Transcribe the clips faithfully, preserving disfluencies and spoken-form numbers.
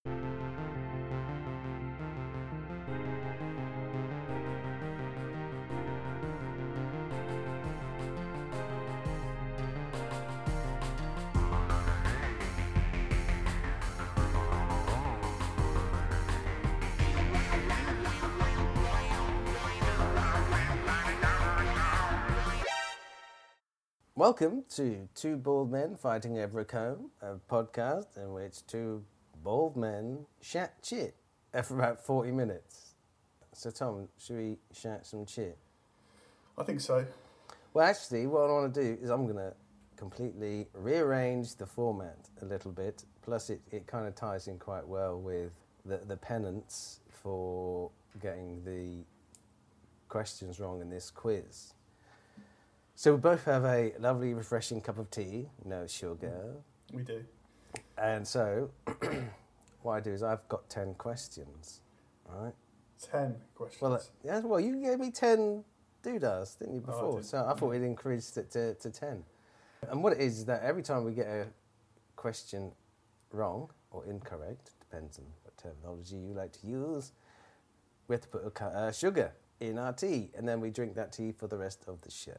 Welcome to Two Bald Men Fighting Over a Comb, a podcast in which two bald men chat chit for about forty minutes. So, Tom, should we chat some chit? I think so. Well, actually, what I want to do is I'm going to completely rearrange the format a little bit. Plus, it, it kind of ties in quite well with the, the penance for getting the questions wrong in this quiz. So we both have a lovely, refreshing cup of tea, no sugar. We do. And so, what I do is I've got ten questions, right? Ten questions. Well, uh, yeah, well, you gave me ten doodahs, didn't you, Oh, I before? did. So I thought we'd increased it to, to ten. And what it is is that every time we get a question wrong or incorrect, depends on what terminology you like to use, we have to put a cu- uh, sugar in our tea, and then we drink that tea for the rest of the show.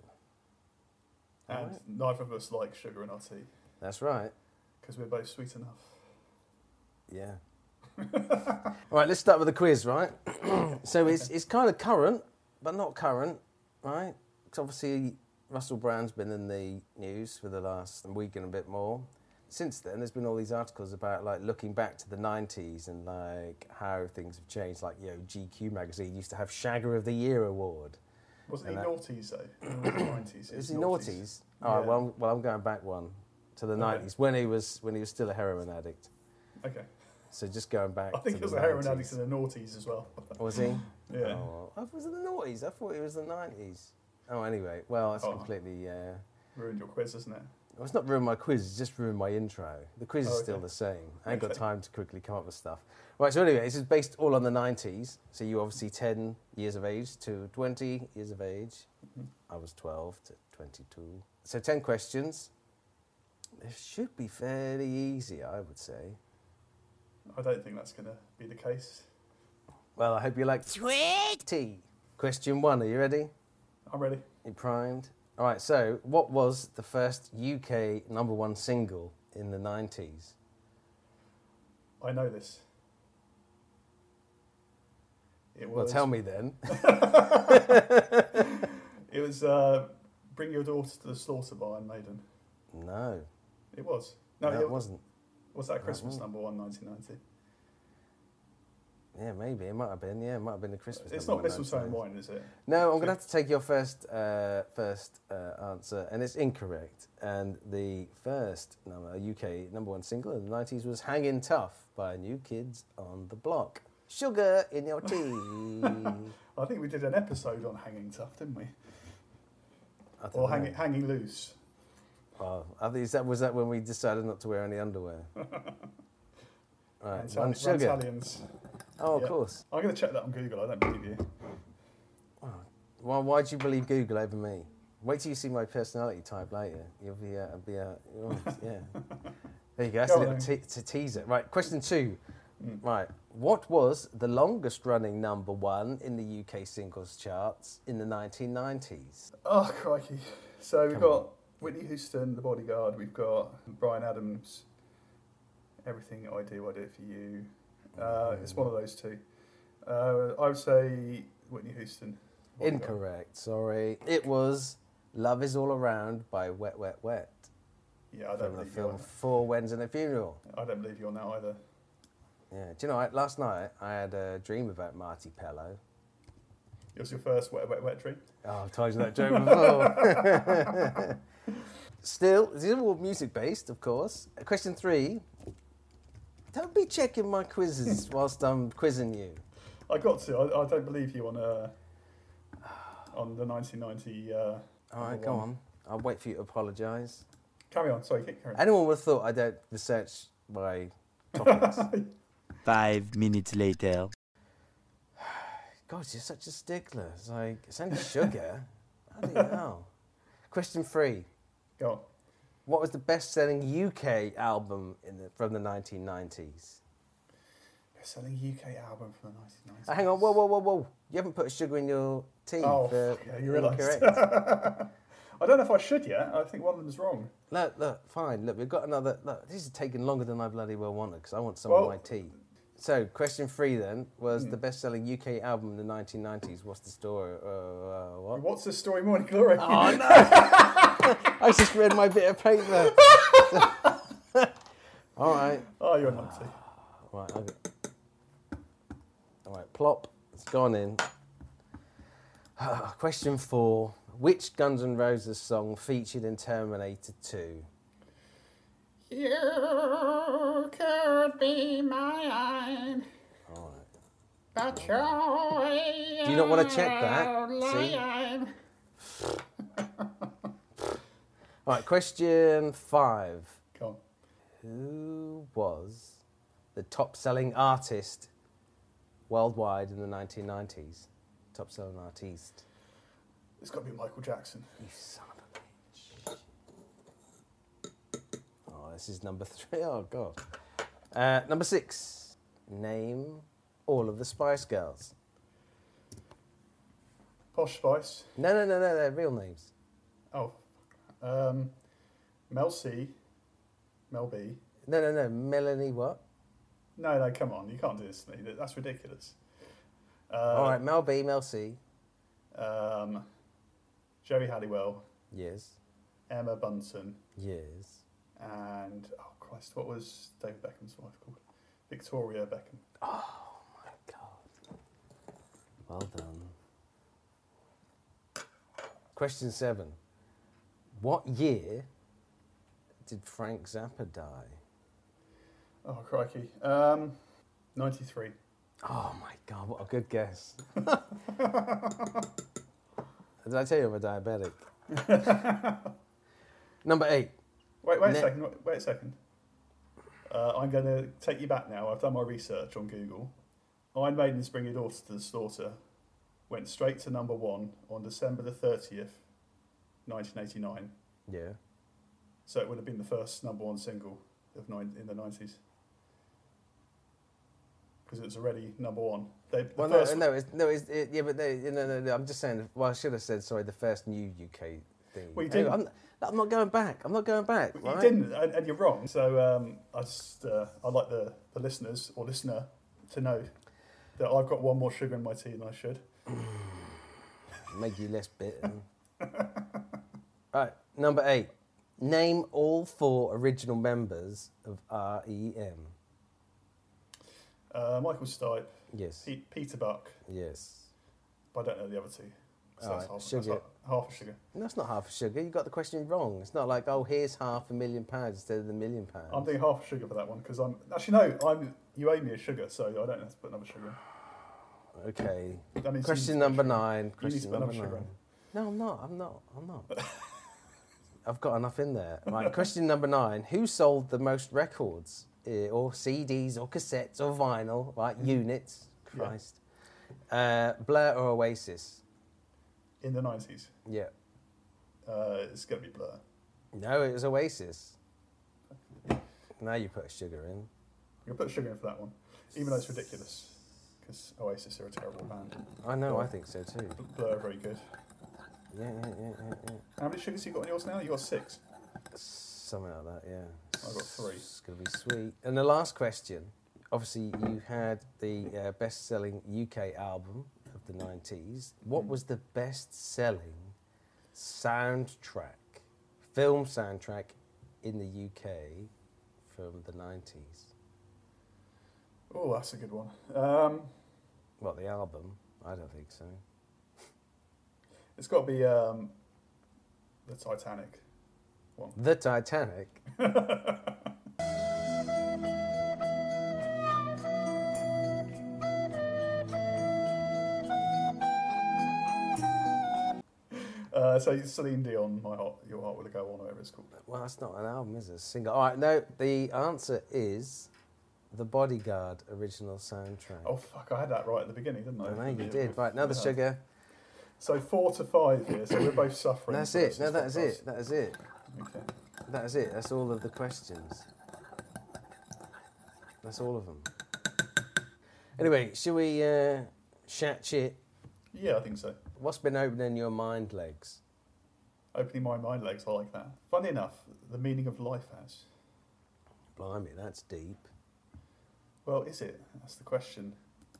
and Alright. neither of us like sugar in our tea That's right. because we're both sweet enough. Yeah. All right, let's start with the quiz, right? So it's it's kind of current, but not current, right? Because obviously Russell Brand's been in the news for the last week and a bit more. Since then, there's been all these articles about like looking back to the nineties and like how things have changed. Like, you know, G Q magazine used to have Shagger of the Year award. Wasn't And he that- noughties though? In the nineties. Is he noughties? All right, Yeah. well, I'm- well, I'm going back one to the Okay. nineties when he was when he was still a heroin addict. Okay. So just going back. I think to he was the a heroin nineties. addict in the noughties as well. Was he? Yeah. Oh, I thought it was in the noughties. I thought it was the nineties. Oh, anyway. Well, it's Oh. completely... Uh, Ruined your quiz, isn't it? well, it's not ruined my quiz, it's just ruined my intro. The quiz is Oh, still okay. the same. I ain't got Okay. time to quickly come up with stuff. Right, so anyway, this is based all on the nineties. So you obviously ten years of age to twenty years of age. Mhm. I was twelve to twenty-two. So ten questions. They should be fairly easy, I would say. I don't think that's going to be the case. Well, I hope you like sweet tea. Question one, are you ready? I'm ready. You primed? All right, so what was the first U K number one single in the nineties? I know this. It Well, was. tell me then. It was uh, "Bring Your Daughter to the Slaughter" by Iron Maiden. No, It was. No, that it wasn't. Was that Christmas wasn't. number one, nineteen ninety? Yeah, maybe. It might have been. Yeah, it might have been the Christmas. It's number not one, mistletoe and nineteen ninety. wine, is it? No, I'm going to have to take your first uh, first uh, answer, and it's incorrect. And the first number, U K number one single in the nineties was "Hangin' Tough" by New Kids on the Block. Sugar in your tea. I think we did an episode on hanging tough, didn't we? I don't Or know. hanging, hanging loose. Oh, I think is that was that when we decided not to wear any underwear. Right, Rantali- one sugar. Rantalians. Oh, of Yeah. course. I'm going to check that on Google. I don't believe you. Why? Why do you believe Google over me? Wait till you see my personality type later. You'll be, uh, be, uh, you'll- yeah. There you go. That's Go a on little then. te- to teaser. Right. Question two. Mm. Right. What was the longest running number one in the U K singles charts in the nineteen nineties? Oh, crikey. So we've Come got Whitney Houston, The Bodyguard. We've got Bryan Adams, Everything I Do, I Do It For You. Uh, it's one of those two. Uh, I would say Whitney Houston. Bodyguard. Incorrect. Sorry. It was "Love Is All Around" by Wet Wet Wet Yeah, I don't from the believe you on film Four Weds and a Funeral. I don't believe you on that either. Yeah. Do you know? I, last night I had a dream about Marty Pello. It was your first wet, wet, wet drink. Oh, I've told you that joke before. Still, these are all music based, of course. Question three. Don't be checking my quizzes whilst I'm quizzing you. I got to. I, I don't believe you on uh, on the nineteen ninety. Uh, All right, number go one. on. I'll wait for you to apologise. Carry on. Sorry, keep carrying on. Anyone would have thought I don't research my topics. Five minutes later. God, you're such a stickler. It's like, it's only sugar. Bloody hell. Question three. Go on. What was the best-selling U K album in the, from the nineteen nineties? Best-selling U K album from the nineteen nineties. Oh, hang on, whoa, whoa, whoa, whoa. You haven't put sugar in your tea. Oh, for yeah, you realised. incorrect. I don't know if I should yet. I think one of them's wrong. Look, look, fine. Look, we've got another. Look, this is taking longer than I bloody well wanted because I want some Well- of my tea. So, question three then was Hmm. the best-selling U K album in the nineteen nineties. What's the story? Uh, uh, what? What's the story, Morning Glory? Oh no! I just read my bit of paper. All right. Oh, you're naughty. Right. Okay. All right. Plop. It's gone in. Question four. Which Guns N' Roses song featured in Terminator two? You could be mine, All right. but you're Do you not want to check that? See? All right. Question five. Come on. Who was the top-selling artist worldwide in the nineteen nineties? Top-selling artist. It's got to be Michael Jackson. You son of a bitch. Oh, this is number three. Oh, God. Uh, number six. Name all of the Spice Girls. Posh Spice. No, no, no, no, they're real names. Oh. Um, Mel C. Mel B. No, no, no. Melanie what? No, no, come on. You can't do this to me. That's ridiculous. Uh, All right, Mel B, Mel C. Um, Joey Halliwell, Yes. Emma Bunton, Yes. and, oh Christ, what was David Beckham's wife called? Victoria Beckham. Oh, my God. Well done. Question seven. What year did Frank Zappa die? Oh, crikey. Um, ninety-three. Oh, my God, what a good guess. Did I tell you I'm a diabetic? Number eight. Wait, wait a Ne- second. Wait, wait a second. Uh, I'm going to take you back now. I've done my research on Google. Iron Maiden's Bring Your Daughter to the Slaughter went straight to number one on December the thirtieth, nineteen eighty-nine. Yeah. So it would have been the first number one single of nine, in the nineties. Because it was already number one. They, the Well, first no, no, it's, no, it's, it, yeah, but they, no, no, no, I'm just saying, well, I should have said, sorry, the first new U K thing. Well, you Anyway, didn't. I'm, I'm not going back. I'm not going back. You right? didn't, and, and you're wrong. So um, I just, uh, I'd like the, the listeners or listener to know that I've got one more sugar in my tea than I should. Make you less bitter. Right, number eight. Name all four original members of R E M. Uh, Michael Stipe, Yes. Pete, Peter Buck, Yes. but I don't know the other two. So All that's, right, half, sugar. that's half, half a sugar. No, that's not half a sugar. You got the question wrong. It's not like, oh, here's half a million pounds instead of the million pounds. I'm doing half a sugar for that one because I'm actually no. I'm you owe me a sugar, so I don't have to put another sugar. Okay. That means you Question need to put number sugar. nine. You need to Question put number another sugar nine. in. No, I'm not. I'm not. I'm not. I've got enough in there. Right. Question number nine. Who sold the most records, eh, or C Ds, or cassettes, or vinyl? Right. Units. Yeah. Christ. Uh, Blur or Oasis? In the nineties, Yeah. uh, it's going to be Blur. No, it was Oasis. Now you put a sugar in. I'm going to put sugar in for that one, even though it's ridiculous because Oasis are a terrible band. I know. I think so too. Blur are very good. Yeah, yeah, yeah, yeah, yeah. How many sugars you got on yours now? You got six. Something like that. Yeah. I've got three. It's gonna be sweet. And the last question. Obviously, you had the uh, best-selling U K album of the nineties. What Mm. was the best-selling soundtrack, film soundtrack in the U K from the nineties? Oh, that's a good one. Um, What, the album? I don't think so. it's got to be um, the Titanic one. The Titanic. Uh, so Celine Dion, My Heart, Your Heart Will Go On, or whatever it's called. Well, that's not an album, is it? A single. All right, no, the answer is The Bodyguard original soundtrack. Oh fuck, I had that right at the beginning, didn't I? I know you Yeah, did. Right, another yeah. sugar. So four to five here, so we're both suffering. That's for it. this No, that is podcast. it. That is it. Okay. That is it. That's all of the questions. That's all of them. Anyway, shall we uh, chat shit? Yeah, I think so. What's been opening your mind legs? Opening my mind legs, I like that. Funny enough, the meaning of life has. Blimey, that's deep. Well, is it? That's the question.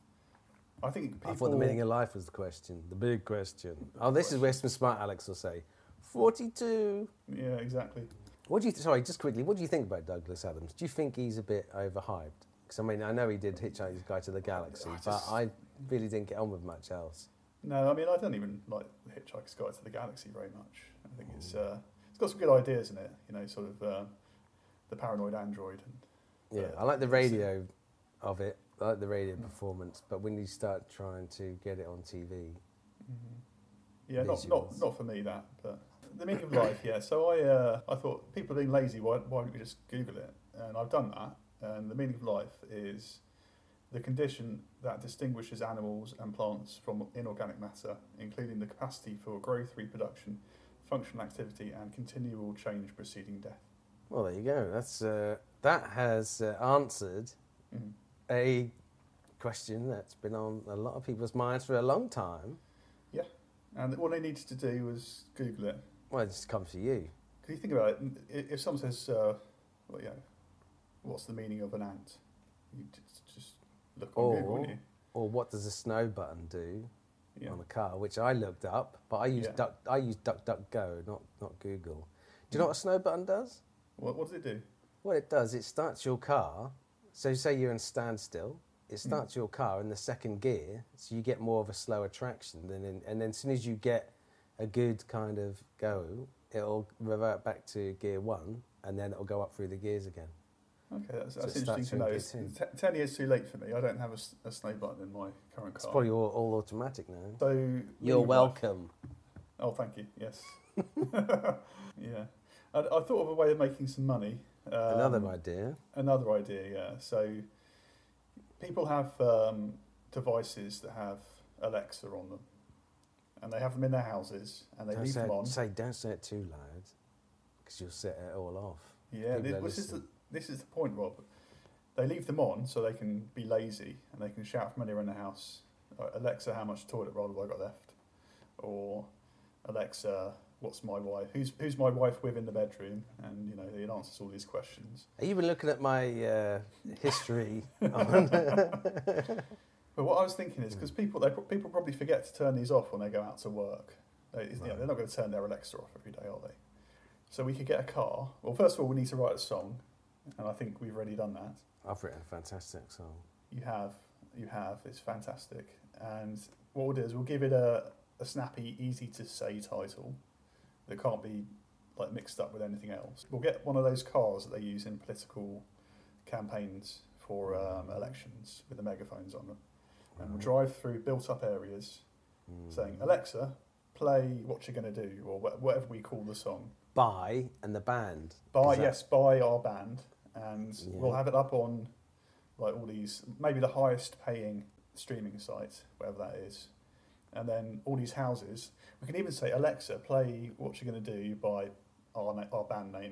I think people... I thought the meaning of life was the question, the big question. Oh, this is where some smart Alex will say, forty-two. Yeah, exactly. What do you? Th- sorry, just quickly. What do you think about Douglas Adams? Do you think he's a bit overhyped? Because I mean, I know he did Hitchhiker's Guide to the Galaxy, I but just- I really didn't get on with much else. No, I mean, I don't even like The Hitchhiker's Guide to the Galaxy very much. I think it's uh, it's got some good ideas in it, you know, sort of uh, the paranoid android. And, Yeah, uh, I like the radio of it. I like the radio performance, but when you start trying to get it on T V, Mm-hmm. Yeah, not, not Visuals. not for me that, but the meaning of life. Yeah, so I uh, I thought people are being lazy. Why why don't we just Google it? And I've done that. And the meaning of life is the condition that distinguishes animals and plants from inorganic matter, including the capacity for growth, reproduction, functional activity, and continual change preceding death. well, there you go. That's uh, that has uh, answered Mm-hmm. a question that's been on a lot of people's minds for a long time. And all they needed to do was Google it. Well, it just comes to you. Because you think about it, i- if someone says, uh, well, you know, what's the meaning of an ant? You just, just look on Google, Or, wouldn't you? or what does a snow button do Yeah. on a car? Which I looked up, but I use Yeah. Duck. I use DuckDuckGo, not not Google. Do you know what a snow button does? What, what does it do? What it does, it starts your car. So say you're in standstill, Hmm. it starts your car in the second gear, so you get more of a slower traction. Than in, and then as soon as you get a good kind of go, it'll revert back to gear one, and then it'll go up through the gears again. Okay, that's, So that's it interesting starts to know. in It's gear t- ten years too late for me. I don't have a, s- a snow button in my current It's car. probably all, all automatic now. So You're meaning of life- welcome. Oh, thank you. Yes. Yeah. I, I thought of a way of making some money. Um, Another idea. Another idea, yeah. So people have um, devices that have Alexa on them, and they have them in their houses, and they Don't leave say, them it, on. say, don't say it too loud, because you'll set it all off. Yeah, People this, are this is the listening. this is the point, Rob. They leave them on so they can be lazy and they can shout from anywhere in the house. Uh, Alexa, how much toilet roll have I got left? Or Alexa, what's my wife? Who's who's my wife with in the bedroom? And you know, it answers all these questions. Are you been looking at my uh, history on... But what I was thinking is because people they pro- people probably forget to turn these off when they go out to work. They, you know, Right. they're not going to turn their Alexa off every day, are they? So we could get a car. Well, first of all, we need to write a song, and I think we've already done that. I've written a fantastic song. You have, you have. It's fantastic. And what we'll do is we'll give it a, a snappy, easy to say title that can't be like mixed up with anything else. We'll get one of those cars that they use in political campaigns for um, elections with the megaphones on them, and we'll drive through built-up areas, Mm. saying, "Alexa, play What You're Gonna Do," or wha- whatever we call the song. By and the band. By Is that- yes, by our band, and Yeah. we'll have it up on like all these, maybe the highest paying streaming site, whatever that is, and then all these houses. We can even say, "Alexa, play What You're Gonna Do" by our na- our band name.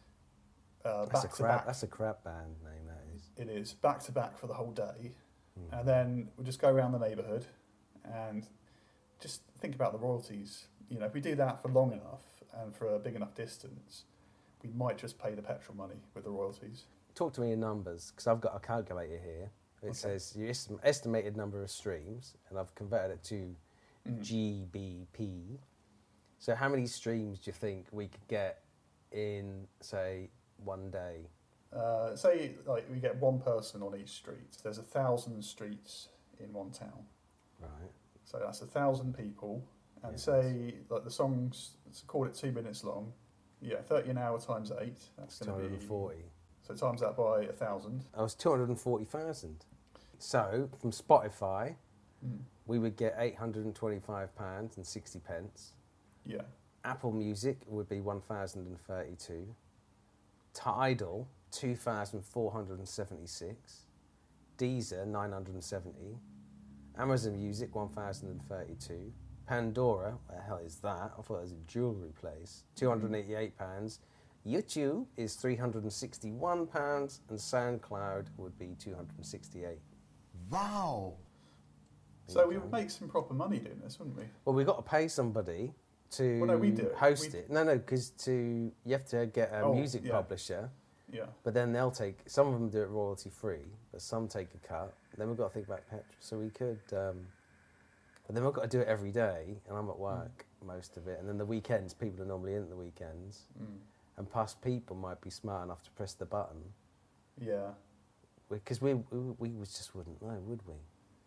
Uh, That's a back to crap. back. That's a crap band name. That is. It is back to back for the whole day, Mm. and then we'll just go around the neighbourhood and just think about the royalties. You know, if we do that for long enough and for a big enough distance, we might just pay the petrol money with the royalties. Talk to me in numbers, because I've got a calculator here. It Okay. says your estim- estimated number of streams, and I've converted it to Mm. G B P. So how many streams do you think we could get in, say, one day? Uh, say like we get one person on each street. There's a thousand streets in one town, Right. so that's a thousand people. And Yes. say like the songs, let's call it two minutes long. Yeah, thirty an hour times eight. That's Two going to hundred be and forty. so times that by a thousand. I was two hundred and forty thousand. So from Spotify, Mm. we would get eight hundred and twenty-five pounds and sixty pence. Yeah, Apple Music would be one thousand and thirty-two. Tidal, two thousand four hundred and seventy-six. Deezer, nine hundred and seventy. Amazon Music, one thousand and thirty-two. Pandora, what the hell is that? I thought it was a jewellery place. two hundred and eighty-eight pounds. YouTube is three hundred and sixty-one pounds, and SoundCloud would be two hundred and sixty-eight. Wow. So we would make some proper money doing this, wouldn't we? Well, we've got to pay somebody to Well, no, we do it. host We- it. No, no, because to you have to get a Oh, music yeah. publisher, Yeah. but then they'll take, some of them do it royalty free, but some take a cut. Then we've got to think about petrol. So we could, um, but then we've got to do it every day, and I'm at work most of it. And then the weekends, people are normally in at the weekends. Mm. And plus, people might be smart enough to press the button. Yeah. Because we, we, we just wouldn't know, would we?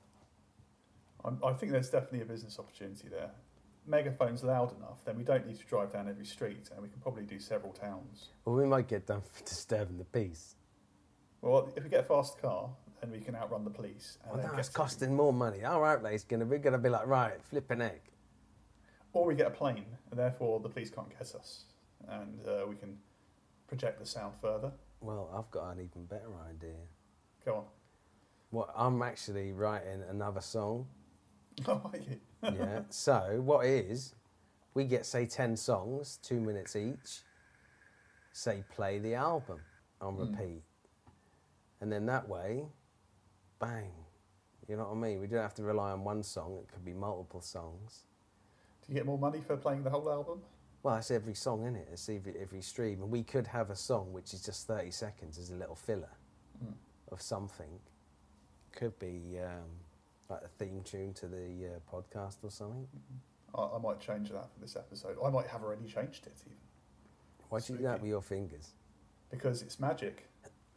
I'm, I think there's definitely a business opportunity there. Megaphone's loud enough, then we don't need to drive down every street, and we can probably do several towns. Well, we might get done for disturbing the peace. Well, if we get a fast car, then we can outrun the police. And Well, then no, get it's to- costing more money. Our outlay's going to be going to be like, right, flipping egg. Or we get a plane, and therefore the police can't get us, and uh, we can project the sound further. Well, I've got an even better idea. Go on. What I'm actually writing another song. Oh, are you? Yeah. So what it is, we get say ten songs, two minutes each. Say play the album on Mm. repeat, and then that way, bang. You know what I mean? We don't have to rely on one song. It could be multiple songs. Do you get more money for playing the whole album? Well, it's every song in it. It's every, every stream, and we could have a song which is just thirty seconds as a little filler Mm. of something. Could be um, like a theme tune to the uh, podcast or something. I, I might change that for this episode. I might have already changed it even, Why do you do that Spooky. with your fingers? because it's magic.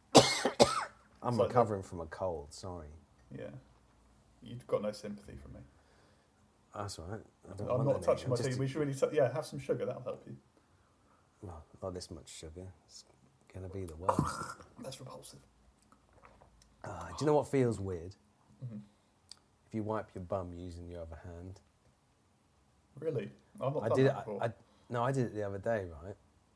I'm It's like recovering from a cold. Sorry. Yeah. You've got no sympathy from me. That's all right. I don't I'm want not any. touching I'm my just- teeth. We should really, t- yeah, have some sugar. That'll help you. Well, not this much sugar. It's gonna be the worst. That's repulsive. Ah, do you know what feels weird? Mhm. If you wipe your bum using your other hand. Really? I've not I done did it. that before. I, I, no, I did it the other day, right?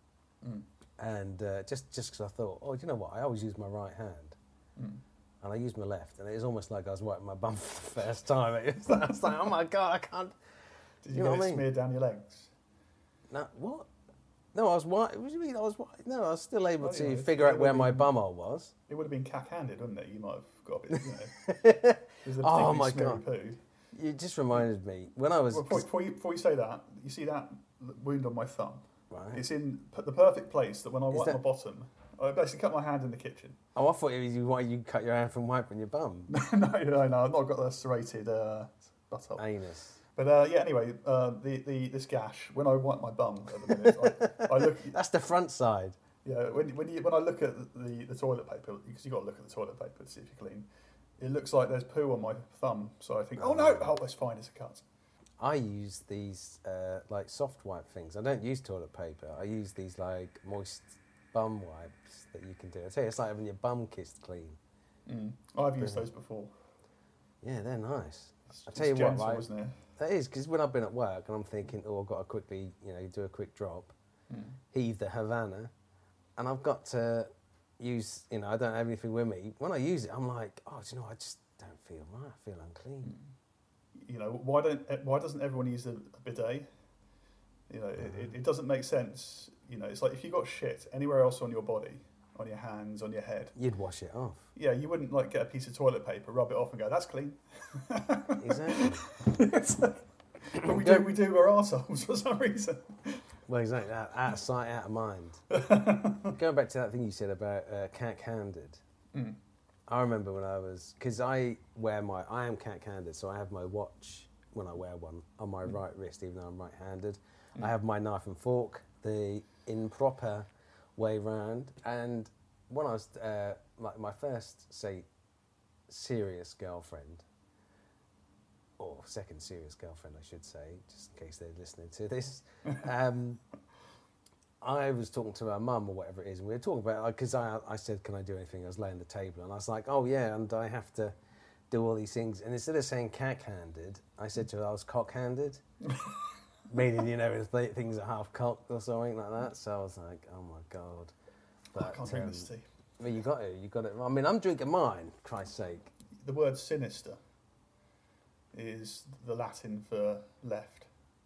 Mm. And uh, just just because I thought, oh, do you know what? I always use my right hand, Mm. and I used my left, and it was almost like I was wiping my bum for the first time. It was like, I was like, oh my god, I can't. Did you, You know get what I it mean? smeared down your legs? No, what? No, I was white. What do you mean? I was white. No, I was still able Oh, to yeah, it's- figure it out where would my be- bumhole was. It would have been cack-handed, wouldn't it? You might have got a bit, you know. It was a Oh particularly my smeary God. Poo. You just reminded me when I was Well, before, before, you, before you say that, you see that wound on my thumb? right. It's in p- the perfect place that when I Is wipe that- my bottom, I basically cut my hand in the kitchen. Oh, I thought it was you. Why you cut your hand from wiping your bum? no, no, no, I've not got a serrated uh, butthole. Anus. But uh, yeah, anyway, uh, the, the this gash, when I wipe my bum at the minute, I, I look. That's the front side. Yeah, when when you when I look at the, the toilet paper, because you got to look at the toilet paper to see if you're clean. It looks like there's poo on my thumb, so I think, oh no, oh it's fine, it's a cut. I use these uh, like soft wipe things. I don't use toilet paper. I use these like moist bum wipes that you can do. I tell you, it's like having your bum kissed clean. Mm. I've used Brilliant. those before. Yeah, they're nice. It's, I tell you it's what, gentle, right? isn't it? That is because when I've been at work and I'm thinking, oh, I've got to quickly, you know, do a quick drop, Mm. heave the Havana, and I've got to use, you know, I don't have anything with me. When I use it, I'm like, oh, do you know, I just don't feel right. I feel unclean. You know, why don't why doesn't everyone use a, a bidet? You know, it, it, it doesn't make sense. You know, it's like if you got shit anywhere else on your body, on your hands, on your head, You'd wash it off. yeah, you wouldn't like get a piece of toilet paper, rub it off, and go, "That's clean." Exactly. It's like- but we do we do our arseholes for some reason. Well, exactly. Out, out of sight, out of mind. Going back to that thing you said about uh, cack-handed. Mm. I remember when I was, because I wear my, I am cack-handed, so I have my watch when I wear one on my Mm. right wrist, even though I'm right-handed. Mm. I have my knife and fork the improper way round. And when I was, uh, like my first, say, serious girlfriend, or second serious girlfriend, I should say, just in case they're listening to this. Um, I was talking to her mum or whatever it is, and we were talking about because I, I said, "Can I do anything?" I was laying the table, and I was like, "Oh yeah," and I have to do all these things. And instead of saying cack-handed, I said to her, "I was cock-handed," meaning you know if th- things are half cocked or something like that. So I was like, "Oh my god!" I can't drink um, this tea. Well, you got it. You got it. I mean, I'm drinking mine. Christ's sake. The word sinister is the Latin for left.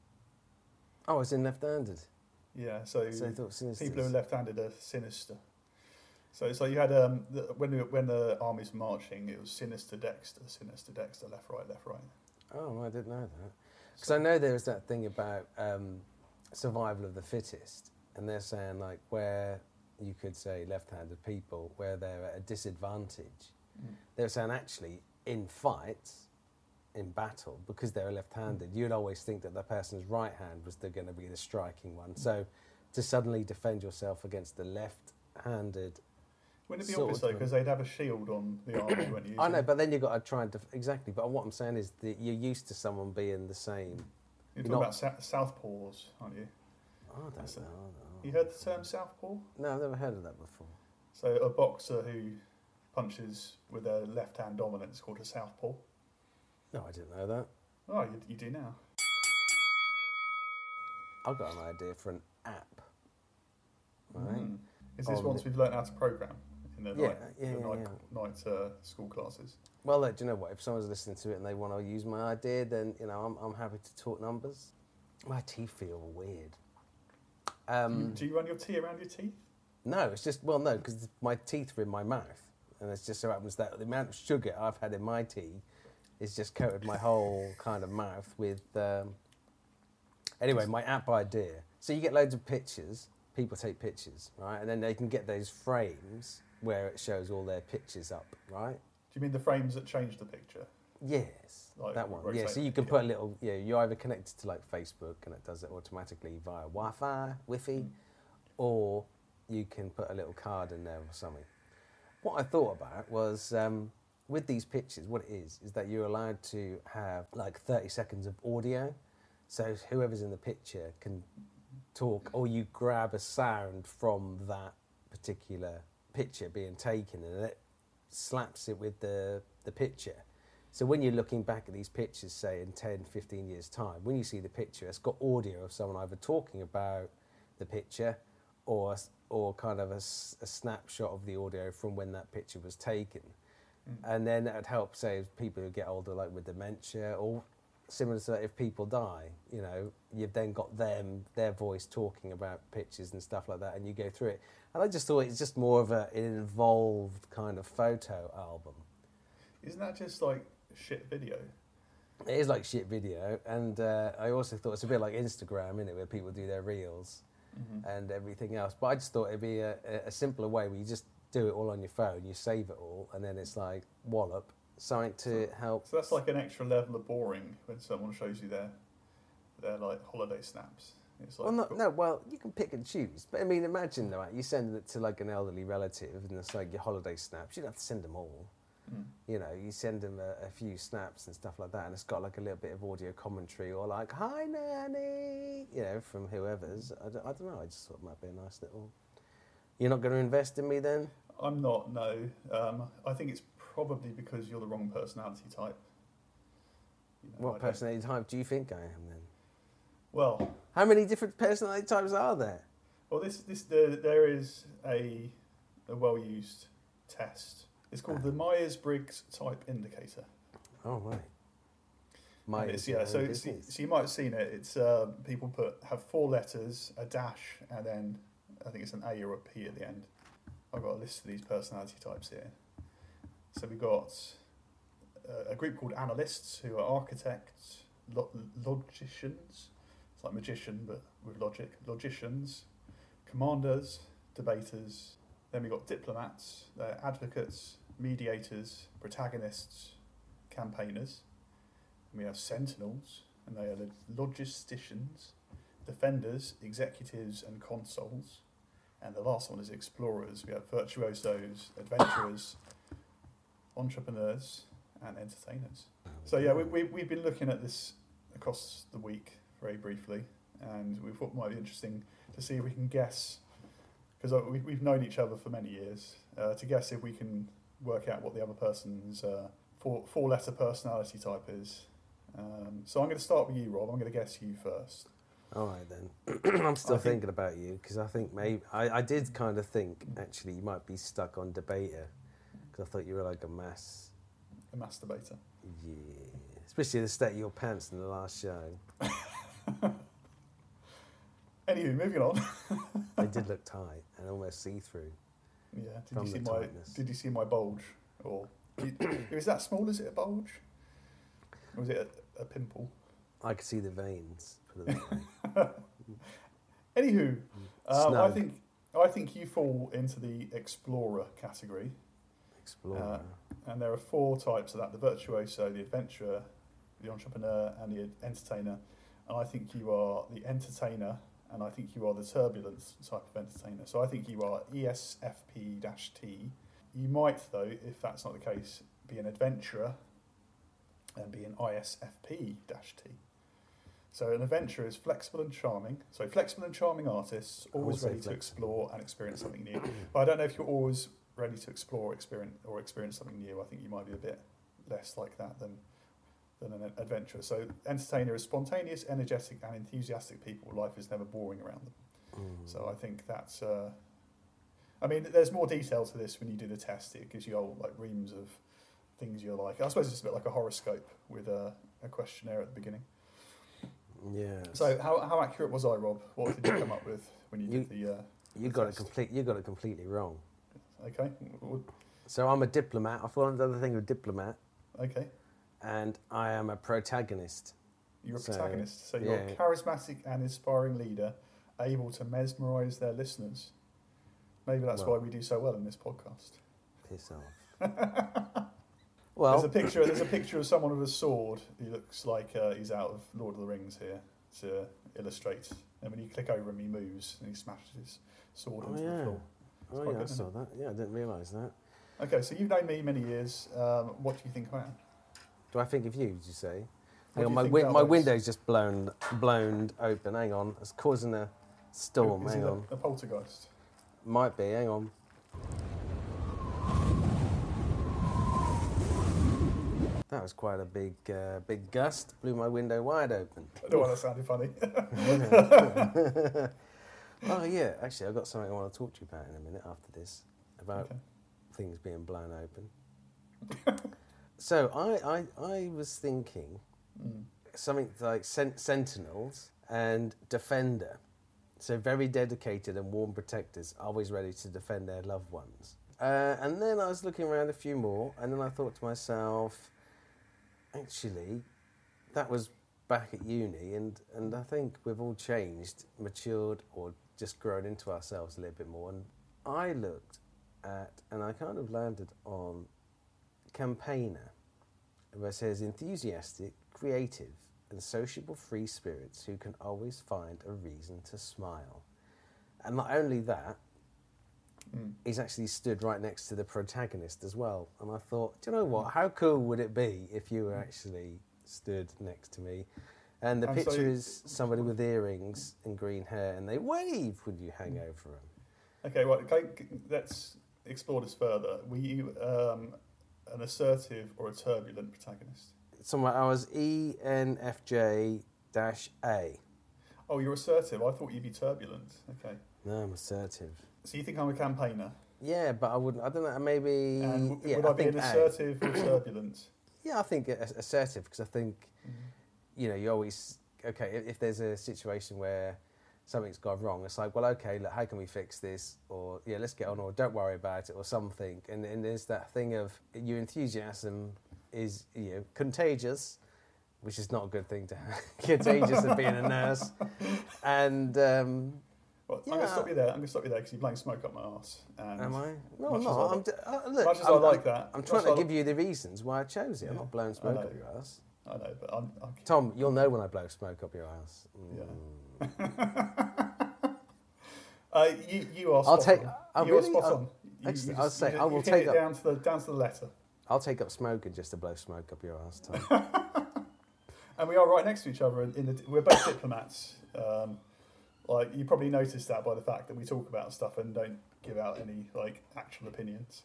Oh, it's in left-handed. Yeah, so, So I thought sinisters. people who are left-handed are sinister. So it's like you had um, the, when the, when the armies were marching, it was sinister dexter, sinister dexter, left right, left right. Oh, I didn't know that. Because I know there was that thing about um, survival of the fittest, and they're saying like where you could say left-handed people, where they're at a disadvantage. Mm. They were saying actually in fights, in battle, because they're left-handed, you'd always think that the person's right hand was going to be the striking one. Mm. So to suddenly defend yourself against the left-handed. Wouldn't it be obvious though, because they'd have a shield on the army when you. I know, but then you've got to try and def- exactly. But what I'm saying is that you're used to someone being the same. You're talking about sa- southpaws, aren't you? I don't know. You heard the term southpaw? No, I've never heard of that before. So a boxer who punches with their left hand dominant is called a southpaw. No, I didn't know that. Oh, you, you do now. I've got an idea for an app. Right? Mm. Is this On once the... we've learnt how to program in the yeah, night, yeah, the yeah, night, yeah. night uh, school classes? Well, look, do you know what? If someone's listening to it and they want to use my idea, then you know I'm, I'm happy to talk numbers. My teeth feel weird. Um, do, you, do you run your tea around your teeth? No, it's just well, no, because my teeth are in my mouth, and it just so happens that the amount of sugar I've had in my tea is just coated my whole kind of mouth with. Um, anyway, my app idea. So you get loads of pictures. People take pictures, right, and then they can get those frames where it shows all their pictures up, right? Do you mean the frames that change the picture? Yes, like that one. Yeah, so you can yeah. put a little. Yeah, you're either connected to like Facebook and it does it automatically via Wi-Fi, Wi-Fi, mm. or you can put a little card in there or something. What I thought about was um, with these pictures, what it is is that you're allowed to have like thirty seconds of audio, so whoever's in the picture can talk, or you grab a sound from that particular picture being taken and it slaps it with the, the picture. So when you're looking back at these pictures, say in ten, fifteen years' time, when you see the picture, it's got audio of someone either talking about the picture or or kind of a, a snapshot of the audio from when that picture was taken. Mm. And then that would help, say, people who get older, like with dementia, or similar to that, if people die, you know, you've then got them, their voice talking about pictures and stuff like that, and you go through it. And I just thought it's just more of a, an involved kind of photo album. Isn't that just like shit video? It is like shit video, and uh, I also thought it's a bit like Instagram, isn't it, where people do their reels mm-hmm. and everything else. But I just thought it'd be a, a simpler way where you just do it all on your phone, you save it all, and then it's like wallop. Something to so, help. So that's like an extra level of boring when someone shows you their their like holiday snaps. It's like, well, not, no, well, you can pick and choose. But I mean, imagine though, you send it to like an elderly relative, and it's like your holiday snaps. You don't have to send them all. Mm. You know, you send them a, a few snaps and stuff like that, and it's got like a little bit of audio commentary, or like "Hi, Nanny," you know, from whoever's. I don't, I don't know. I just thought it might be a nice little. You're not going to invest in me then? I'm not. No, um, I think it's. Probably because you're the wrong personality type. You know, what personality type do you think I am then? Well, how many different personality types are there? Well, this this the, there is a a well-used test. It's called ah. the Myers-Briggs Type Indicator. Oh right. Myers. Yeah. So, so so you might have seen it. It's uh, people put have four letters, a dash, and then I think it's an A or a P at the end. I've got a list of these personality types here. So we've got uh, a group called analysts, who are architects, lo- logicians, it's like magician but with logic, logicians, commanders, debaters. Then we've got diplomats, they're advocates, mediators, protagonists, campaigners. And we have sentinels, and they are logisticians, defenders, executives and consuls. And the last one is explorers. We have virtuosos, adventurers, entrepreneurs and entertainers. So yeah, we, we, we've been looking at this across the week very briefly, and we thought it might be interesting to see if we can guess, because we, we've known each other for many years, uh, to guess if we can work out what the other person's uh, four, four letter personality type is. Um, so I'm going to start with you, Rob. I'm going to guess you first. All right then. I'm still I think, thinking about you, because I think maybe I, I did kind of think actually you might be stuck on debater. I thought you were like a mass... A masturbator. Yeah. Especially the state of your pants in the last show. Anywho, moving on. They did look tight and almost see-through. Yeah. Did From you see the my tightness. Did you see my bulge? Or is that small? Is it a bulge? Or is it a, a pimple? I could see the veins. Put it that way. Anywho, uh, I Snug. think I think you fall into the explorer category. Explorer. Uh, and there are four types of that: the virtuoso, the adventurer, the entrepreneur, and the entertainer. And I think you are the entertainer, and I think you are the turbulent type of entertainer. So I think you are E S F P T. You might, though, if that's not the case, be an adventurer and be an I S F P T. So an adventurer is flexible and charming. So flexible and charming artists, always say ready to flexible. explore and experience something new. But I don't know if you're always ready to explore experience, or experience something new. I think you might be a bit less like that than than an adventurer. So entertainer is spontaneous, energetic and enthusiastic people. Life is never boring around them. Mm. So I think that's... Uh, I mean, there's more detail to this when you do the test. It gives you all like reams of things you like. I suppose it's a bit like a horoscope with a, a questionnaire at the beginning. Yeah. So how how accurate was I, Rob? What did you come up with when you, You- did the... Uh, You the got it test? complete. You got it completely wrong. Okay. Well, So I'm a diplomat. I fall under the thing of diplomat, okay. and I am a protagonist. You're a So, protagonist. So you're yeah. a charismatic and inspiring leader, able to mesmerise their listeners. Maybe that's Well- why we do so well in this podcast. Piss off. Well, There's a picture. There's a picture of someone with a sword. He looks like uh, he's out of Lord of the Rings here to illustrate. And when you click over him, he moves and he smashes his sword oh into yeah. the floor. Oh quite yeah, I good, saw isn't that. Yeah, I didn't realise that. Okay, so you've known me many years. Um, what do you think I am? Do I think of you? Did you say? What do Hang on, you my think wi- about my those? window's just blown blown open. Hang on, it's causing a storm. Is Hang it a, on, a poltergeist? might be. Hang on. That was quite a big uh, big gust. Blew my window wide open. I don't want that sounded funny. Oh yeah, actually, I've got something I want to talk to you about in a minute after this about Okay. things being blown open. So I, I I was thinking Mm. something like sen- sentinels and defender. So very dedicated and warm protectors, always ready to defend their loved ones. Uh, and then I was looking around a few more, and then I thought to myself, actually, that was back at uni, and, and I think we've all changed, matured, or just grown into ourselves a little bit more. And I looked at, and I kind of landed on campaigner, where it says enthusiastic, creative, and sociable free spirits who can always find a reason to smile. And not only that, Mm. he's actually stood right next to the protagonist as well. And I thought, do you know what? How cool would it be if you were actually stood next to me? And the And so picture you- is somebody with earrings and green hair, and they wave when you hang over them. Okay, well, okay, g- let's explore this further. Were you um, an assertive or a turbulent protagonist? Somewhere I was E N F J dash A. Oh, you're assertive. I thought you'd be turbulent. Okay. No, I'm assertive. So you think I'm a campaigner? Yeah, but I wouldn't. I don't know. Maybe. And w- yeah, would I, I be think an A. assertive or turbulent? Yeah, I think a- assertive because I think Mhm. you know you always okay if, if there's a situation where something's gone wrong, it's like, well, okay, look, how can we fix this? Or yeah, let's get on, or don't worry about it, or something. And and there's that thing of your enthusiasm is you know contagious, which is not a good thing to have. Contagious of being a nurse, and. Um, Well, I'm Yeah. going to stop you there. I'm going to stop you there because you're blowing smoke up my arse. And Am I? No, much I'm as not. I I'm like- d- uh, look, much as I'm, I like I'm- that, I'm much trying as to I give you the reasons why I chose it. I'm Yeah, not blowing I smoke know. up your ass. I know, but I'm. I'm Tom, you'll know when I blow smoke up your ass. Yeah. Mm. uh, you, you are. I'll Spot take- On. oh, you really? are spot I'll- on. You, excellent. you I'll just- say you, I will you hit take it up- down to the down to the letter. I'll take up smoking just to blow smoke up your ass, Tom. And we are right next to each other. In, in the, we're both diplomats. Um, like you probably noticed that by the fact that we talk about stuff and don't give out any like actual opinions.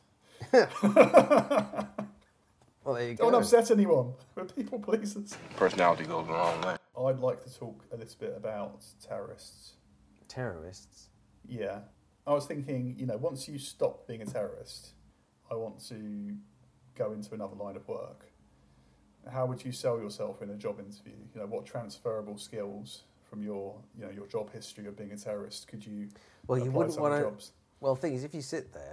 Well, there you Don't go. upset anyone. We're people pleasers. Personality goes the wrong way. I'd like to talk a little bit about terrorists. Terrorists. Yeah. I was thinking, you know, once you stop being a terrorist, I want to go into another line of work. How would you sell yourself in a job interview? You know, what transferable skills from your, you know, your job history of being a terrorist could you Well, you apply wouldn't to other want to. jobs? Well, the thing is, if you sit there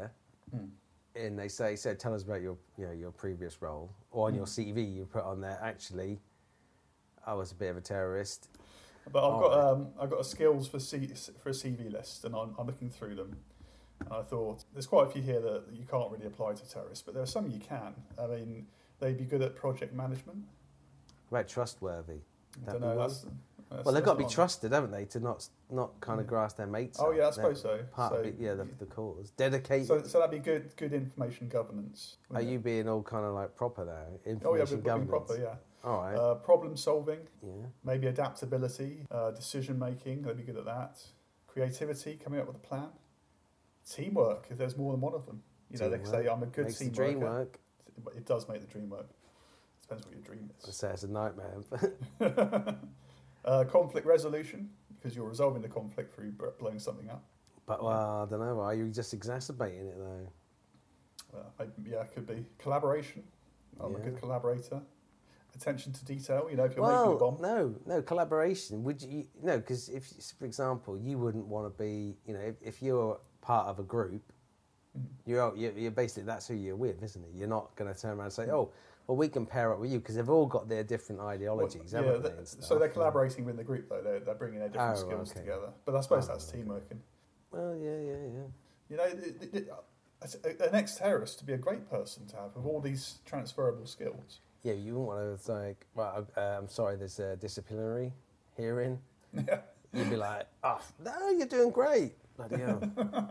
Mm. And they say, so tell us about your, you know, your previous role, or on your C V you put on there. Actually, I was a bit of a terrorist. But I've Oh, got right. um, I've got a skills for C, for a C V list, and I'm, I'm looking through them. And I thought there's quite a few here that you can't really apply to terrorists, but there are some you can. I mean, they'd be good at project management. About trustworthy. I That'd don't be know. one. That's, that's, Well, they've got to be that's not on- trusted, haven't they, to not not kind of Yeah. grass their mates. Oh up. yeah, I They're suppose so. Part so, of it, yeah, the, the cause. Dedicated. So, so that'd be good. Good information governance. Are wouldn't you it? being all kind of like proper now? Information Oh yeah, we're being governance. proper. Yeah. All right. Uh, problem solving, yeah. maybe adaptability, uh, decision making. They'd be good at that. Creativity, coming up with a plan. Teamwork, if there's more than one of them. You know, they can say Teamwork. I'm a good Makes the team dream worker. work. But it does make the dream work. Depends what your dream I is. say it's a nightmare. uh, conflict resolution, because you're resolving the conflict through b- blowing something up. But well, I don't know. Are you just exacerbating it though? Well, maybe, yeah, it could be. Collaboration. I'm a Yeah. good collaborator. Attention to detail. You know, if you're Well, making a bomb. no, no collaboration. Would you? No, because if, for example, you wouldn't want to be. You know, if, if you're part of a group, Mhm. you're, you're you're basically that's who you're with, isn't it? You're not going to turn around and say, oh, well, we can pair up with you because they've all got their different ideologies, Well, haven't yeah, they? th- and so stuff, they're yeah. collaborating with the group, though. They're, they're bringing their different Oh, skills okay. together. But I suppose Oh, that's okay. teamworking. Well, yeah, yeah, yeah. You know, it, it, it, as a- an ex-terrorist to be a great person to have with all these transferable skills. Yeah, you wouldn't want to. It's like, well, uh, I'm sorry, there's a disciplinary hearing. Yeah. You'd be like, oh, no, you're doing great. Bloody hell.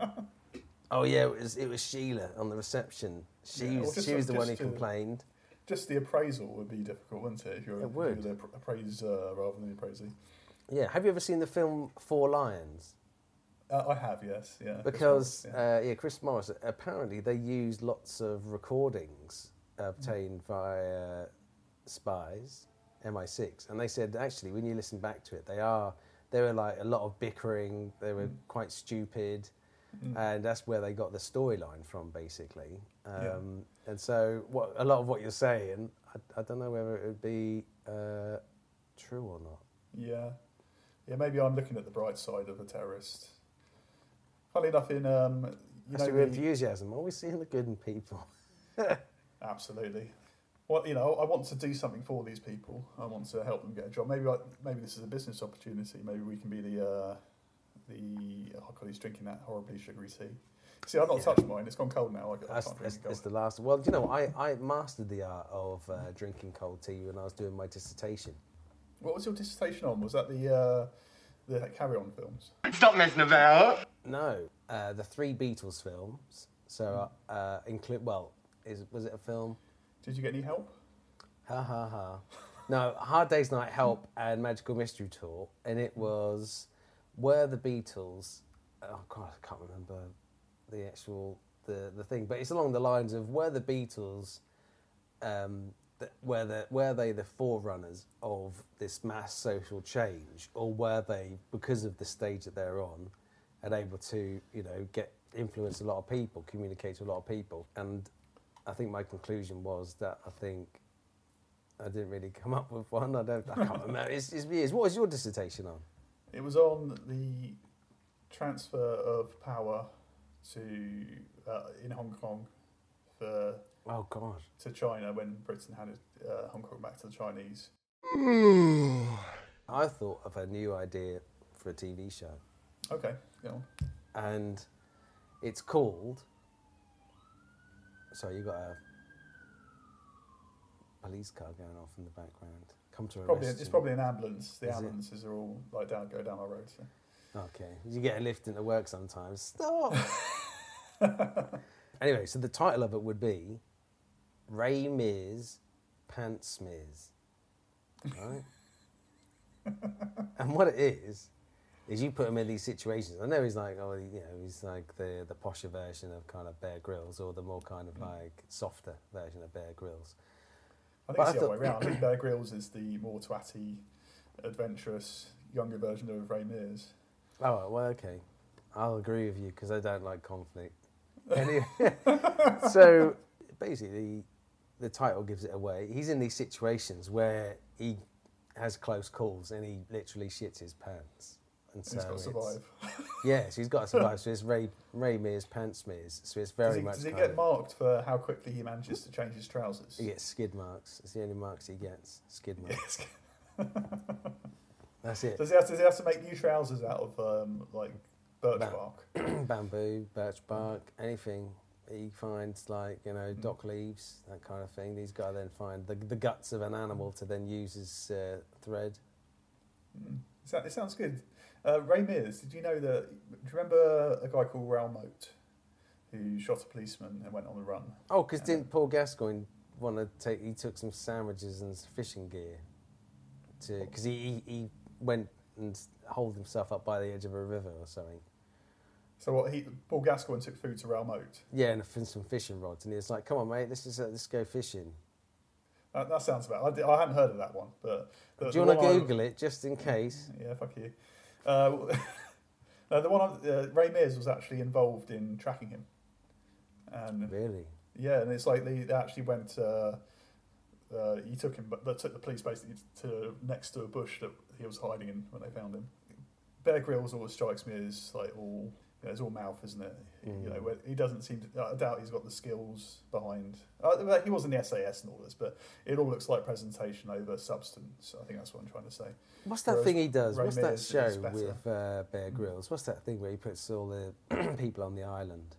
Oh yeah, it was it was Sheila on the reception. She Yeah, or was just she was the sort one of who just to- complained. Just the appraisal would be difficult, wouldn't it? If you're, It would. if you're the appra- appraiser rather than the appraisee. Yeah, have you ever seen the film Four Lions? Uh, I have, yes. Yeah. Because Chris Morris, uh, yeah, Chris Morris. Apparently, they used lots of recordings obtained via spies, M I six, and they said actually when you listen back to it, they are there were like a lot of bickering. They were Mm. quite stupid. Mm. And that's where they got the storyline from, basically. Um, Yeah. And so, what a lot of what you're saying, I, I don't know whether it would be uh, true or not. Yeah. Yeah, maybe I'm looking at the bright side of a terrorist. Funnily enough, in um, you That's know, your the- enthusiasm. Always seeing the good in people. absolutely. Well, you know, I want to do something for these people. I want to help them get a job. Maybe, I, maybe this is a business opportunity. Maybe we can be the uh, the. Oh God, he's drinking that horribly sugary tea. See, I've not Yeah. touched mine. It's gone cold now. I, I That's, can't that's, drink that's it the cold. last. Well, do you know, what? I, I mastered the art of uh, drinking cold tea when I was doing my dissertation. What was your dissertation on? Was that the uh, the Carry On films? Stop messing about. No, uh, the three Beatles films. So, uh, include well, is was it a film? Did you get any help? Ha ha ha. No, Hard Day's Night Help and Magical Mystery Tour, and it was were the Beatles. Oh God, I can't remember the actual the, the thing, but it's along the lines of were the Beatles, um, the, were the were they the forerunners of this mass social change, or were they because of the stage that they're on, and able to you know get influence a lot of people, communicate to a lot of people, and I think my conclusion was that I think. I didn't really come up with one. I don't. I can't remember. It's, it's years. What was your dissertation on? It was on the transfer of power to uh, in Hong Kong for Oh God. to China when Britain handed uh, Hong Kong back to the Chinese. I thought of a new idea for a T V show, Okay, go on. and it's called. Sorry, you got a police car going off in the background. Come to arrest Probably it's you. probably an ambulance. The Is it? ambulances are all like down go down our road. So. Okay, you get a lift into work sometimes. Stop. Anyway, so the title of it would be Ray Mears Pants Smears. Right? And what it is, is you put him in these situations. I know he's like, oh, you know, he's like the, the posher version of kind of Bear Grylls, or the more kind of like softer version of Bear Grylls. I think But it's I the thought- other way around. I think Bear Grylls is the more twatty, adventurous, younger version of Ray Mears. Oh, well, okay. I'll agree with you because I don't like conflict. Anyway, so basically, the title gives it away. He's in these situations where he has close calls and he literally shits his pants. and He's so got to it's, survive. yeah, so he's got to survive. So it's Ray Ray Mears pants smears. So it's very Does he, much. does he kind get of- marked for how quickly he manages to change his trousers? He gets skid marks. It's the only marks he gets. Skid marks. Yes. That's it. Does he, have to, does he have to make new trousers out of um, like birch Ba- bark? Bamboo, birch bark, anything he finds, like, you know, Mm. dock leaves, that kind of thing. He's got to then find the, the guts of an animal to then use as uh, thread. Mm. It sou- It sounds good. Uh, Ray Mears, did you know that? Do you remember a guy called Raoul Moat who shot a policeman and went on the run? Oh, because Uh, didn't Paul Gascoigne want to take? He took some sandwiches and fishing gear to because he, he he went and holed himself up by the edge of a river or something. So what? He Paul Gascoigne took food to Raoul Moat. Yeah, and f- some fishing rods, and he was like, "Come on, mate, let's just uh, let's go fishing." That, that sounds about. I, di- I hadn't heard of that one, but the, Do you the want to one I- Google it just in case? Yeah, fuck you. Uh, no, the one I- uh, Ray Mears was actually involved in tracking him, and Really? yeah, and it's like they, they actually went. Uh, uh, he took him, but they took the police basically to next to a bush that he was hiding in when they found him. Bear Grylls always strikes me as like all. You know, it's all mouth, isn't it? Mm. You know, where he doesn't seem to. I doubt he's got the skills behind. Uh, well, he was in the S A S and all this, but it all looks like presentation over substance. I think that's what I'm trying to say. What's that Whereas thing he does? Ray What's that Mears is show better. with uh, Bear Grylls? What's that thing where he puts all the people on the island?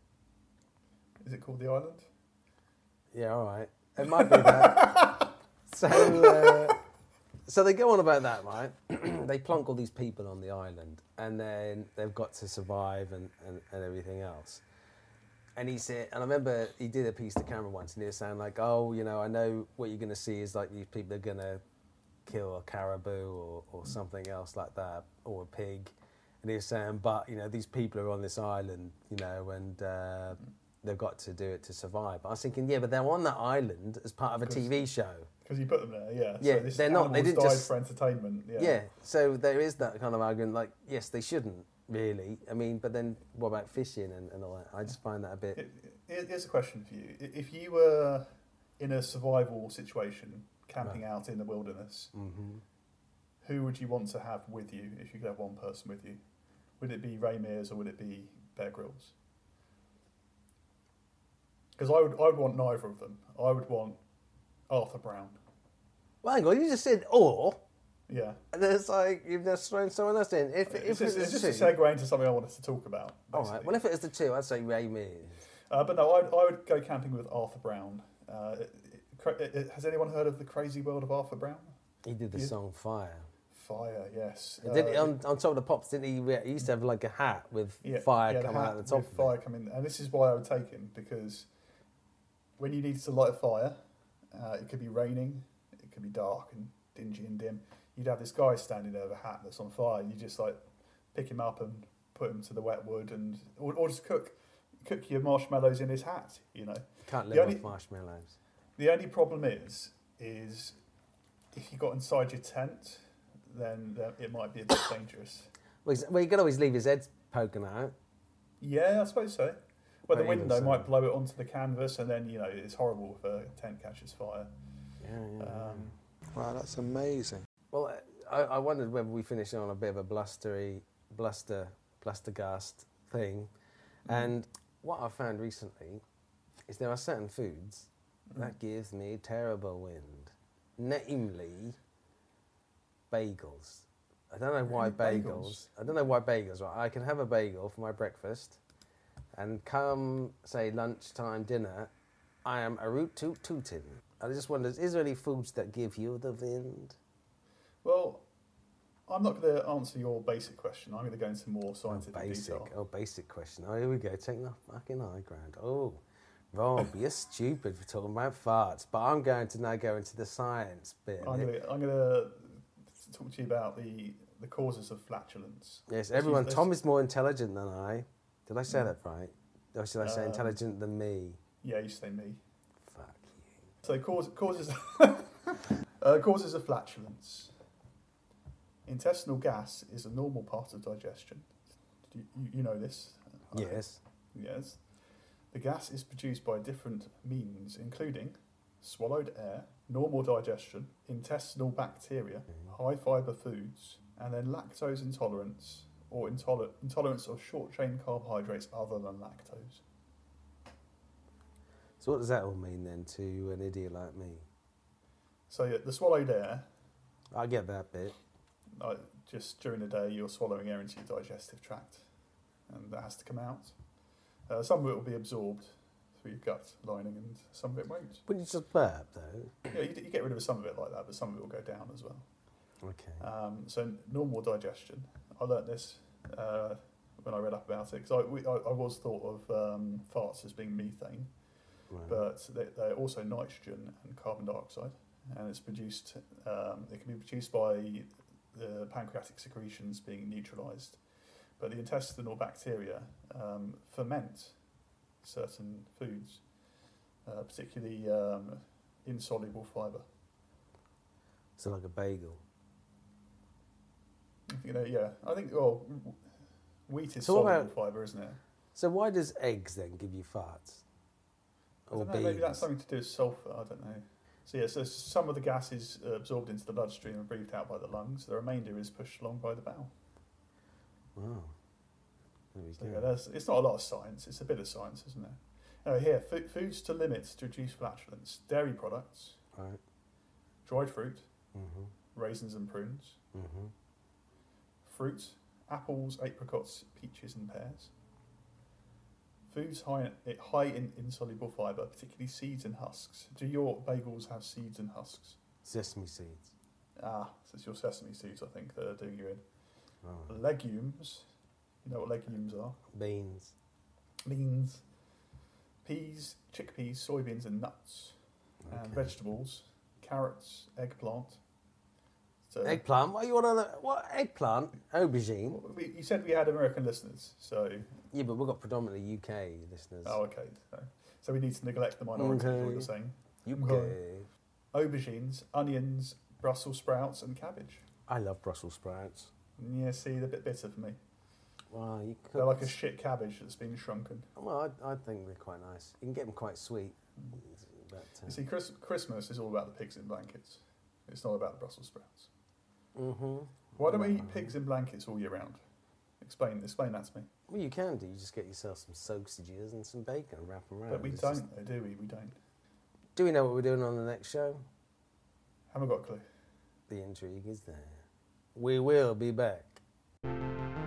Is it called The Island? Yeah, all right. It might be that. so, uh, so they go on about that, right? They plonk all these people on the island, and then they've got to survive and, and, and everything else. And he said, and I remember he did a piece to camera once, and he was saying like, "Oh, you know, I know what you're going to see is like these people are going to kill a caribou or, or something else like that, or a pig." And he was saying, "But you know, these people are on this island, you know, and uh, they've got to do it to survive." I was thinking, yeah, but they're on that island as part of a T V show. Because you put them there, yeah. Yeah, so this they're not- they animals didn't died just- for entertainment. Yeah. Yeah, so there is that kind of argument, like, yes, they shouldn't, really. I mean, but then what about fishing and, and all that? I just find that a bit... Here- here- Here's a question for you: I- If you were in a survival situation, camping Right. out in the wilderness, Mhm. who would you want to have with you if you could have one person with you? Would it be Ray Mears or would it be Bear Grylls? Because I would, I would want neither of them. I would want Arthur Brown. Well, hang on, you just said or, Yeah. and then it's like you've just thrown someone else in. If, It's if just, it it's was just two... a segue into something I wanted to talk about. All right, basically. well, if it was the two, I'd say Ray Mears. Uh, but no, I, I would go camping with Arthur Brown. Uh, it, it, it, has anyone heard of The Crazy World of Arthur Brown? He did the Yeah. song Fire. Fire, yes. Didn't he, Uh, on, on top of the pops, didn't he, he used to have like a hat with yeah, fire yeah, the coming hat out the top with of fire it. coming, and this is why I would take him, because when you need to light a fire, uh, it could be raining, it could be dark and dingy and dim. You'd have this guy standing there with a hat that's on fire. You just like pick him up and put him to the wet wood, and or, or just cook cook your marshmallows in his hat. You know. Can't The live only- off marshmallows. The only problem is, is if you got inside your tent, then uh, it might be a bit dangerous. Well, he's, well, you could always leave his head poking out. Yeah, I suppose so. Well, the But even window so. might blow it onto the canvas, and then you know it's horrible if a tent catches fire. Yeah, yeah, yeah. Um, Wow, that's amazing. Well, I, I wondered whether we finished on a bit of a blustery, bluster, blustergast thing. Mm. And what I've found recently is there are certain foods that gives me terrible wind. Namely, bagels. I don't know why Really? bagels. Bagels? I don't know why bagels. Right? I can have a bagel for my breakfast, and come say lunchtime, dinner, I am a root toot tootin'. I just wondered, is there any foods that give you the wind? Well, I'm not going to answer your basic question. I'm going to go into more Oh, scientific basic. detail. Oh, basic question. Oh, here we go. Take the fucking high ground. Oh, Rob, you're stupid for talking about farts. But I'm going to now go into the science bit. of I'm it. going to I'm going to talk to you about the the causes of flatulence. Yes, Let's everyone. use- Tom let's- is more intelligent than I. Did I say Mm. that right? Or should I say Um, intelligent than me? Yeah, you say me. Fuck you. So cause, causes uh, causes of flatulence. Intestinal gas is a normal part of digestion. Do you, you, you know this? Yes. Yes. The gas is produced by different means, including swallowed air, normal digestion, intestinal bacteria, high fibre foods, and then lactose intolerance or intoler- intolerance of short-chain carbohydrates other than lactose. So what does that all mean then to an idiot like me? So yeah, the swallowed air, I get that bit. uh, just during the day you're swallowing air into your digestive tract, and that has to come out. Uh, some of it will be absorbed through your gut lining, and some of it won't. But you just burp though. Yeah, you, you get rid of some of it like that, but some of it will go down as well. Okay. Um, so normal digestion. I learnt this uh, when I read up about it, because I, we- I, I was thought of um, farts as being methane, Right. but they, they're also nitrogen and carbon dioxide, and it's produced. Um, it can be produced by the pancreatic secretions being neutralised, but the intestinal bacteria um, ferment certain foods, uh, particularly um, insoluble fibre. So like a bagel. You know, yeah, I think. Well, w- wheat is So what soluble about- fibre, isn't it? So why does eggs then give you farts? I don't know, maybe that's something to do with sulphur. I don't know. So yeah, so some of the gas is uh, absorbed into the bloodstream and breathed out by the lungs. The remainder is pushed along by the bowel. Wow. There we So go. yeah, there's, it's not a lot of science. It's a bit of science, isn't it? Oh, here, fo- foods to limit to reduce flatulence: dairy products, Right. dried fruit, Mhm. raisins and prunes, Mhm. fruit, apples, apricots, peaches, and pears. Foods high in, high in insoluble fibre, particularly seeds and husks. Do your bagels have seeds and husks? Sesame seeds. Ah, so it's your sesame seeds, I think, that are doing you in. Right. Legumes. You know what legumes are? Beans. Beans, peas, chickpeas, soybeans, and nuts. And Okay. vegetables, carrots, eggplant. So Eggplant? What you want to? What eggplant? Aubergine. we, you said we had American listeners, so Yeah, but we've got predominantly U K listeners. oh, okay. So, so we need to neglect the minorities. Is what Okay. you're saying. U K. Okay. Aubergines, onions, Brussels sprouts, and cabbage. I love Brussels sprouts. Yeah, see, they're a bit bitter for me. Well, you could. They're like a shit cabbage that's been shrunken. Well, I, I think they're quite nice. You can get them quite sweet. But, uh, You see, Chris, Christmas is all about the pigs in blankets. It's not about the Brussels sprouts. mm-hmm. Why don't we eat pigs in blankets all year round? Explain, explain that to me. Well, you can do. You just get yourself some sausages and some bacon and wrap them around. But we It's don't, just- though, do we? We don't. Do we know what we're doing on the next show? Haven't got a clue. The intrigue is there. We will be back.